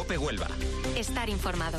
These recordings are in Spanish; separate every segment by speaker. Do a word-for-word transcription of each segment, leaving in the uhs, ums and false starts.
Speaker 1: COPE Huelva.
Speaker 2: Estar informado.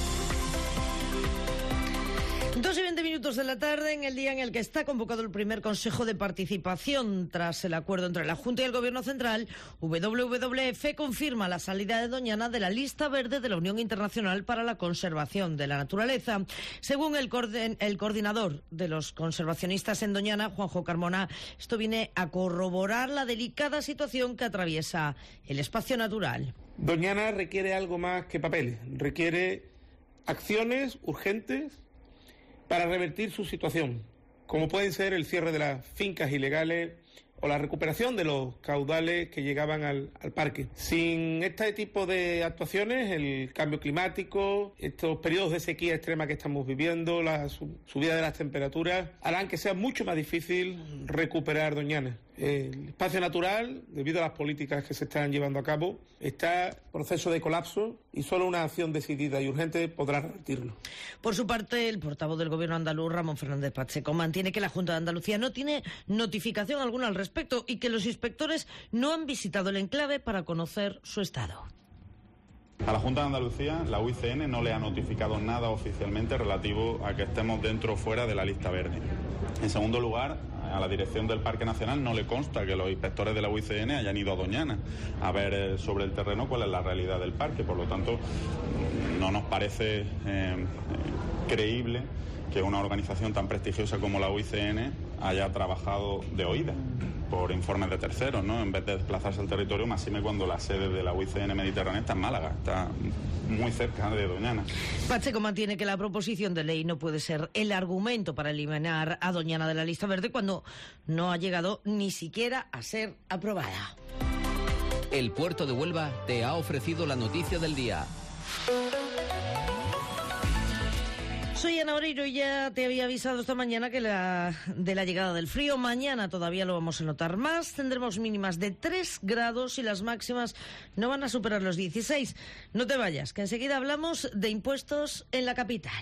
Speaker 3: Dos y veinte minutos de la tarde, en el día en el que está convocado el primer Consejo de Participación. Tras el acuerdo entre la Junta y el Gobierno Central, W W F confirma la salida de Doñana de la lista verde de la Unión Internacional para la Conservación de la Naturaleza. Según el, coorden, el coordinador de los conservacionistas en Doñana, Juanjo Carmona, esto viene a corroborar la delicada situación que atraviesa el espacio natural.
Speaker 4: Doñana requiere algo más que papeles, requiere acciones urgentes para revertir su situación, como pueden ser el cierre de las fincas ilegales o la recuperación de los caudales que llegaban al, al parque. Sin este tipo de actuaciones, el cambio climático, estos periodos de sequía extrema que estamos viviendo, la sub- subida de las temperaturas, harán que sea mucho más difícil recuperar Doñana. El espacio natural, debido a las políticas que se están llevando a cabo, está en proceso de colapso y solo una acción decidida y urgente podrá revertirlo.
Speaker 3: Por su parte, el portavoz del Gobierno andaluz, Ramón Fernández Pacheco, mantiene que la Junta de Andalucía no tiene notificación alguna al respecto y que los inspectores no han visitado el enclave para conocer su estado.
Speaker 5: A la Junta de Andalucía, la U I C N no le ha notificado nada oficialmente relativo a que estemos dentro o fuera de la lista verde. En segundo lugar, a la dirección del Parque Nacional no le consta que los inspectores de la U I C N hayan ido a Doñana a ver eh, sobre el terreno cuál es la realidad del parque. Por lo tanto, no nos parece eh, eh, creíble que una organización tan prestigiosa como la U I C N haya trabajado de oída por informes de terceros, ¿no? En vez de desplazarse al territorio, máxime cuando la sede de la U I C N Mediterránea está en Málaga, está muy cerca de Doñana.
Speaker 3: Pacheco mantiene que la proposición de ley no puede ser el argumento para eliminar a Doñana de la lista verde cuando no ha llegado ni siquiera a ser aprobada.
Speaker 6: El Puerto de Huelva te ha ofrecido la noticia del día.
Speaker 3: Soy Ana Oreiro y ya te había avisado esta mañana que la, de la llegada del frío. Mañana todavía lo vamos a notar más. Tendremos mínimas de tres grados y las máximas no van a superar los dieciséis. No te vayas, que enseguida hablamos de impuestos en la capital.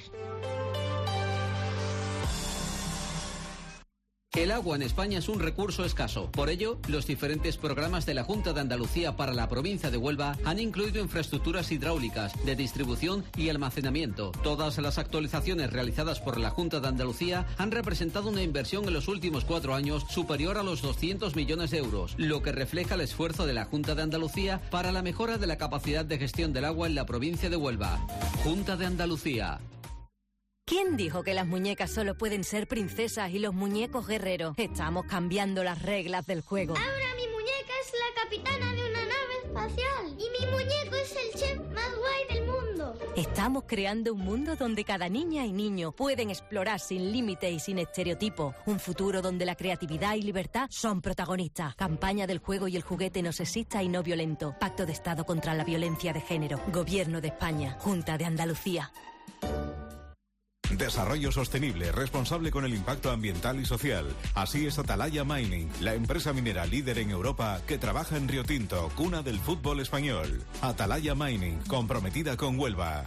Speaker 6: El agua en España es un recurso escaso. Por ello, los diferentes programas de la Junta de Andalucía para la provincia de Huelva han incluido infraestructuras hidráulicas, de distribución y almacenamiento. Todas las actualizaciones realizadas por la Junta de Andalucía han representado una inversión en los últimos cuatro años superior a los doscientos millones de euros, lo que refleja el esfuerzo de la Junta de Andalucía para la mejora de la capacidad de gestión del agua en la provincia de Huelva. Junta de Andalucía.
Speaker 7: ¿Quién dijo que las muñecas solo pueden ser princesas y los muñecos guerreros? Estamos cambiando las reglas del juego.
Speaker 8: Ahora mi muñeca es la capitana de una nave espacial y mi muñeco es el chef más guay del mundo.
Speaker 7: Estamos creando un mundo donde cada niña y niño pueden explorar sin límites y sin estereotipos. Un futuro donde la creatividad y libertad son protagonistas. Campaña del juego y el juguete no sexista y no violento. Pacto de Estado contra la violencia de género. Gobierno de España. Junta de Andalucía.
Speaker 9: Desarrollo sostenible, responsable con el impacto ambiental y social. Así es Atalaya Mining, la empresa minera líder en Europa que trabaja en Río Tinto, cuna del fútbol español. Atalaya Mining, comprometida con Huelva.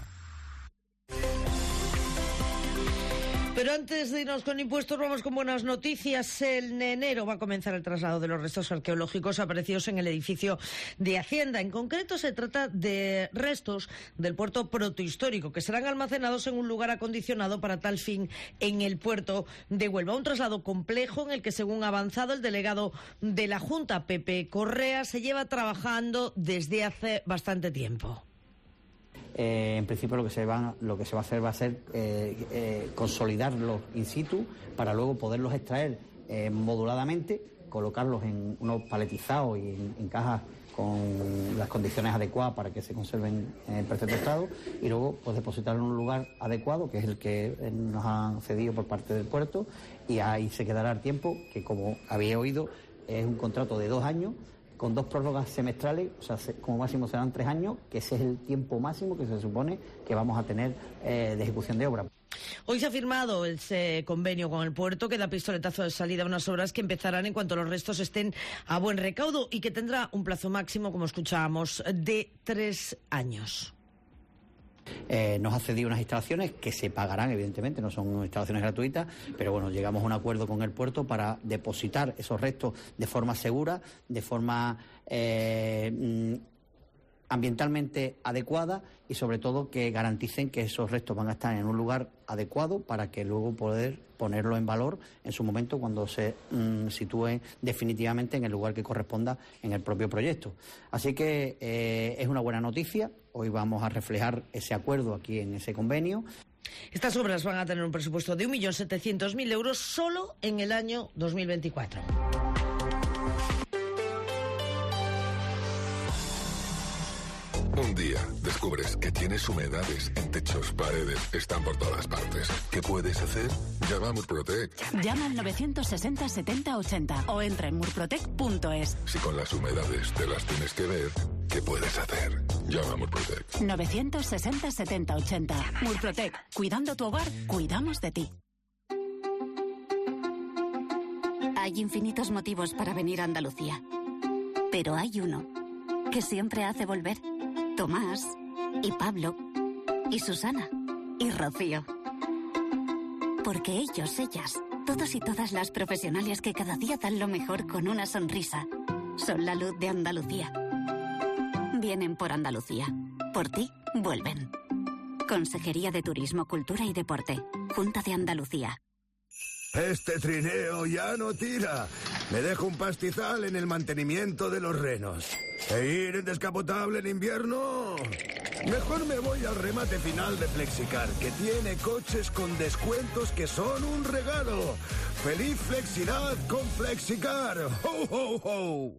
Speaker 3: Pero antes de irnos con impuestos, vamos con buenas noticias. En enero va a comenzar el traslado de los restos arqueológicos aparecidos en el edificio de Hacienda. En concreto, se trata de restos del puerto protohistórico que serán almacenados en un lugar acondicionado para tal fin en el puerto de Huelva. Un traslado complejo en el que, según ha avanzado el delegado de la Junta, Pepe Correa, se lleva trabajando desde hace bastante tiempo.
Speaker 10: Eh, en principio lo que se va lo que se va a hacer va a ser eh, eh, consolidarlos in situ para luego poderlos extraer eh, moduladamente, colocarlos en unos paletizados y en, en cajas con las condiciones adecuadas para que se conserven en perfecto estado y luego pues depositarlos en un lugar adecuado, que es el que nos han cedido por parte del puerto, y ahí se quedará el tiempo, que como había oído es un contrato de dos años con dos prórrogas semestrales, o sea, como máximo serán tres años, que ese es el tiempo máximo que se supone que vamos a tener eh, de ejecución de obra.
Speaker 3: Hoy se ha firmado ese convenio con el puerto que da pistoletazo de salida a unas obras que empezarán en cuanto los restos estén a buen recaudo y que tendrá un plazo máximo, como escuchábamos, de tres años.
Speaker 10: Eh, nos ha cedido unas instalaciones que se pagarán, evidentemente, no son instalaciones gratuitas, pero bueno, llegamos a un acuerdo con el puerto para depositar esos restos de forma segura, de forma eh, ambientalmente adecuada y sobre todo que garanticen que esos restos van a estar en un lugar adecuado para que luego poder ponerlo en valor en su momento cuando se mmm, sitúen definitivamente en el lugar que corresponda en el propio proyecto. Así que eh, es una buena noticia. Hoy vamos a reflejar ese acuerdo aquí en ese convenio.
Speaker 3: Estas obras van a tener un presupuesto de un millón setecientos mil euros solo en el año dos mil veinticuatro.
Speaker 1: Un día descubres que tienes humedades en techos, paredes, están por todas partes. ¿Qué puedes hacer? Llama a Murprotec.
Speaker 2: Llama al novecientos sesenta setenta ochenta o entra en murprotec punto es.
Speaker 1: Si con las humedades te las tienes que ver, ¿qué puedes hacer? Llama a Murprotec.
Speaker 2: novecientos sesenta setenta ochenta. Murprotec. Cuidando tu hogar, cuidamos de ti.
Speaker 11: Hay infinitos motivos para venir a Andalucía. Pero hay uno que siempre hace volver. Tomás, y Pablo, y Susana, y Rocío. Porque ellos, ellas, todos y todas las profesionales que cada día dan lo mejor con una sonrisa, son la luz de Andalucía. Vienen por Andalucía. Por ti, vuelven. Consejería de Turismo, Cultura y Deporte. Junta de Andalucía.
Speaker 12: Este trineo ya no tira. Me dejo un pastizal en el mantenimiento de los renos. ¿E ir en descapotable en invierno? Mejor me voy al remate final de Flexicar, que tiene coches con descuentos que son un regalo. ¡Feliz Flexidad con Flexicar! ¡Ho, ho, ho!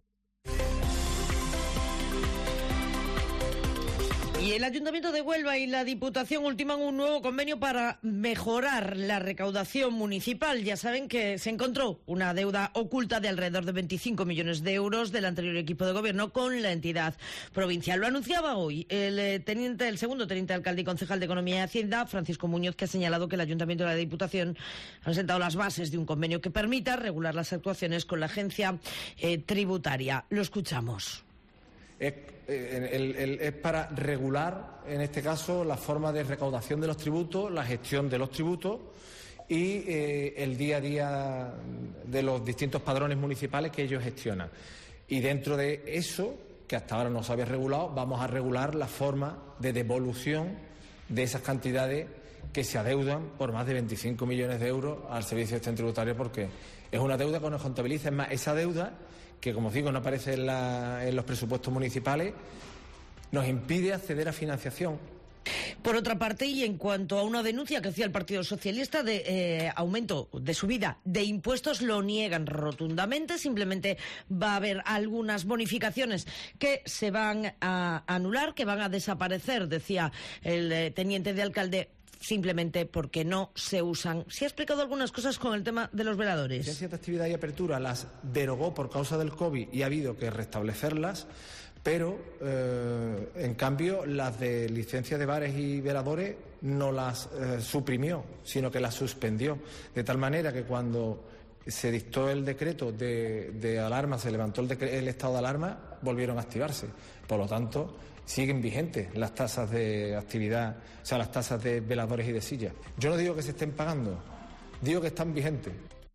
Speaker 3: Y el Ayuntamiento de Huelva y la Diputación ultiman un nuevo convenio para mejorar la recaudación municipal. Ya saben que se encontró una deuda oculta de alrededor de veinticinco millones de euros del anterior equipo de gobierno con la entidad provincial. Lo anunciaba hoy el eh, teniente, el segundo teniente de alcalde y concejal de Economía y Hacienda, Francisco Muñoz, que ha señalado que el Ayuntamiento y la Diputación han sentado las bases de un convenio que permita regular las actuaciones con la agencia eh, tributaria. Lo escuchamos.
Speaker 13: Es, eh, el, el, es para regular, en este caso, la forma de recaudación de los tributos, la gestión de los tributos y eh, el día a día de los distintos padrones municipales que ellos gestionan. Y dentro de eso, que hasta ahora no se había regulado, vamos a regular la forma de devolución de esas cantidades que se adeudan por más de veinticinco millones de euros al Servicio de Gestión Tributaria, porque es una deuda que nos contabiliza. Es más, esa deuda, que como digo no aparece en, la, en los presupuestos municipales, nos impide acceder a financiación.
Speaker 3: Por otra parte, y en cuanto a una denuncia que hacía el Partido Socialista de eh, aumento, de subida de impuestos, lo niegan rotundamente. Simplemente va a haber algunas bonificaciones que se van a anular, que van a desaparecer, decía el eh, teniente de alcalde, simplemente porque no se usan. Se ha explicado algunas cosas con el tema de los veladores.
Speaker 13: Licencias de actividad y apertura las derogó por causa del COVID y ha habido que restablecerlas, pero eh, en cambio las de licencias de bares y veladores no las eh, suprimió, sino que las suspendió, de tal manera que cuando se dictó el decreto de, de alarma, se levantó el, decre- el estado de alarma, volvieron a activarse. Por lo tanto, siguen vigentes las tasas de actividad, o sea, las tasas de veladores y de sillas. Yo no digo que se estén pagando, digo que están vigentes.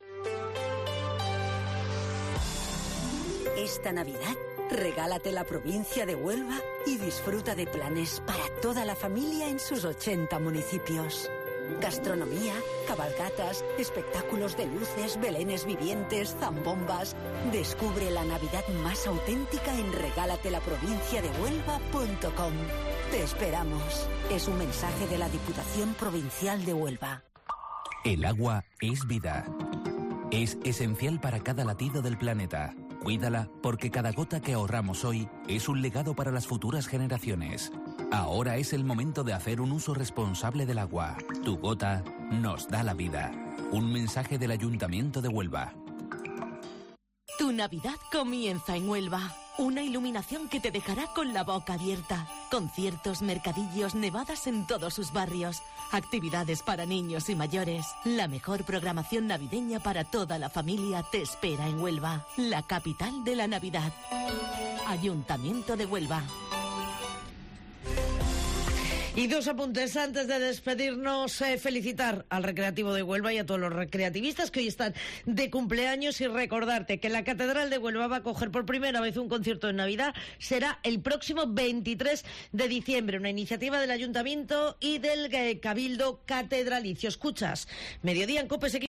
Speaker 14: Esta Navidad, regálate la provincia de Huelva y disfruta de planes para toda la familia en sus ochenta municipios. Gastronomía, cabalgatas, espectáculos de luces, belenes vivientes, zambombas. Descubre la Navidad más auténtica en regálatelaprovinciadehuelva punto com. Te esperamos. Es un mensaje de la Diputación Provincial de Huelva.
Speaker 15: El agua es vida. Es esencial para cada latido del planeta. Cuídala porque cada gota que ahorramos hoy es un legado para las futuras generaciones. Ahora es el momento de hacer un uso responsable del agua. Tu gota nos da la vida. Un mensaje del Ayuntamiento de Huelva.
Speaker 16: Tu Navidad comienza en Huelva. Una iluminación que te dejará con la boca abierta. Conciertos, mercadillos, nevadas en todos sus barrios. Actividades para niños y mayores. La mejor programación navideña para toda la familia te espera en Huelva, la capital de la Navidad. Ayuntamiento de Huelva.
Speaker 3: Y dos apuntes antes de despedirnos. Eh, felicitar al Recreativo de Huelva y a todos los recreativistas que hoy están de cumpleaños, y recordarte que la Catedral de Huelva va a acoger por primera vez un concierto de Navidad. Será el próximo veintitrés de diciembre, una iniciativa del Ayuntamiento y del eh, Cabildo Catedralicio. Escuchas Mediodía en COPE.